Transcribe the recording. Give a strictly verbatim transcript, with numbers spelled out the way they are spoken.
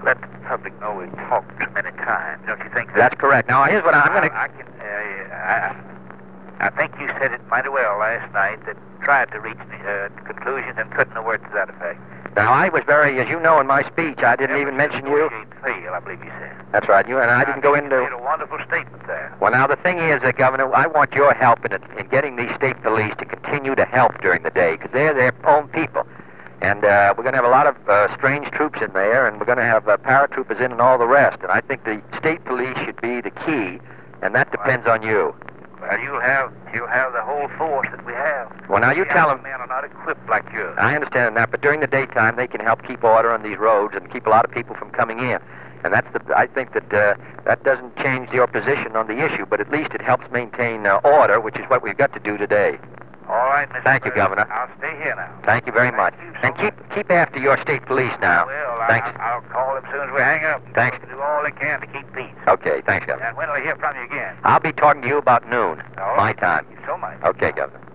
let the public know we've talked many times. Don't you think that? That's correct. Now, here's what I, I'm going to... I, I can... Uh, I, I think you said it mighty well last night that tried to reach uh, conclusions and couldn't have words to that effect. Now, I was very, as you know, in my speech, I didn't even mention you. Fail, I believe you said. That's right. You and I, I didn't go into... You made a wonderful statement there. Well, now, the thing is, uh, Governor, I want your help in, in getting these state police to continue to help during the day, because they're their own people. And uh, we're going to have a lot of uh, strange troops in there, and we're going to have uh, paratroopers in and all the rest. And I think the state police should be the key, and that depends on you. Well, you'll have you'll have the whole force that we have. Well, now you the tell them. Men are not equipped like yours. I understand that, but during the daytime they can help keep order on these roads and keep a lot of people from coming in. And that's the. I think that uh, that doesn't change your position on the issue, but at least it helps maintain uh, order, which is what we've got to do today. All right, Mister Thank you, President. Governor. I'll stay here now. Thank you very Thank much. you so and keep much. keep after your state police now. Well, Thanks. I, I'll call them as soon as we hang up. Thanks. They'll do all they can to keep peace. Okay, thanks, Governor. And when will I hear from you again? I'll be talking to you about noon, All my right. time. Thank you so much. Okay, Governor.